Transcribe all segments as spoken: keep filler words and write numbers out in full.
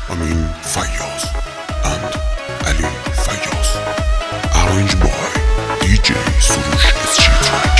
Amin Fayyaz and Ali Fayyaz. Arranged by D J Surush S G Track.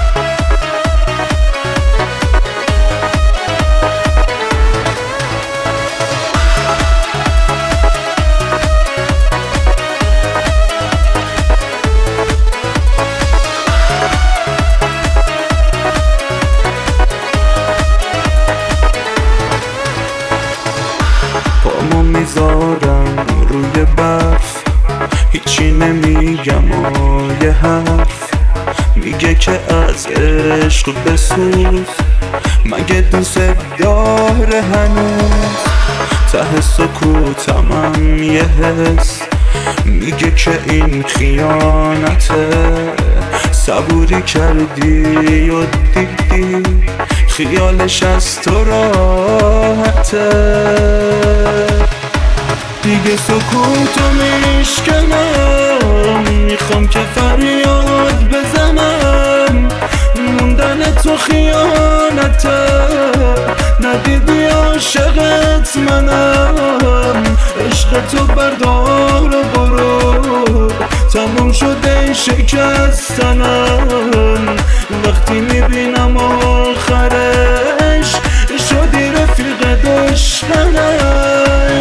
میذارم روی برف، هیچی نمیگم و یه حرف میگه که از عشق بسوز، مگه دوست داره هنوز؟ ته سکوتمم یه حس میگه که این خیانته، صبوری کردی و دیدی خیالش از تو راحته، دیگه سکوتو میشکنم، میخوام که فریاد بزنم، موندن تو خیانته، ندیدی عاشقت منم، عشق تو بردار و برو، تموم شده شکستنم، وقتی میبینم آخرش شدی رفیق دشمنم.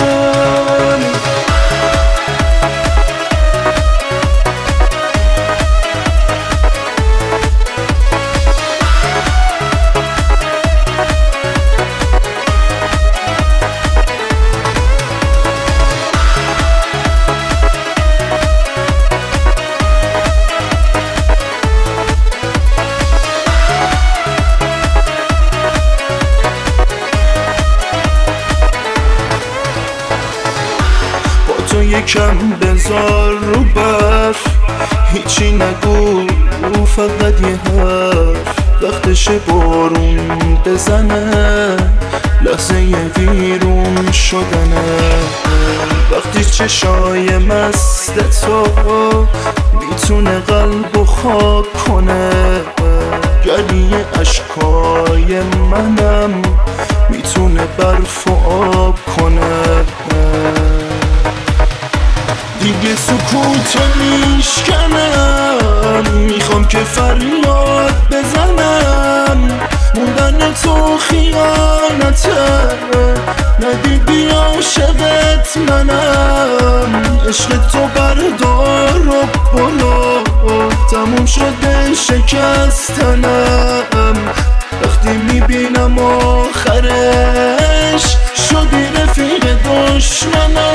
تو یکم بذار رو برف، هیچی نگو فقط یه حرف، وقتش بارون بزنه، لحظه ویرون شدنه، وقتی چشای مست تو میتونه قلب و خاک کنه، گریه اشکای منم میتونه برف و آب کنه، دیگه سکوتو میشکنم، میخوام که فریاد بزنم، موندن تو خیانته، ندیدی عاشقت منم، عشق تو بردار و برو، تموم شده شکستنم، وقتی میبینم آخرش شدی رفیق دشمنم.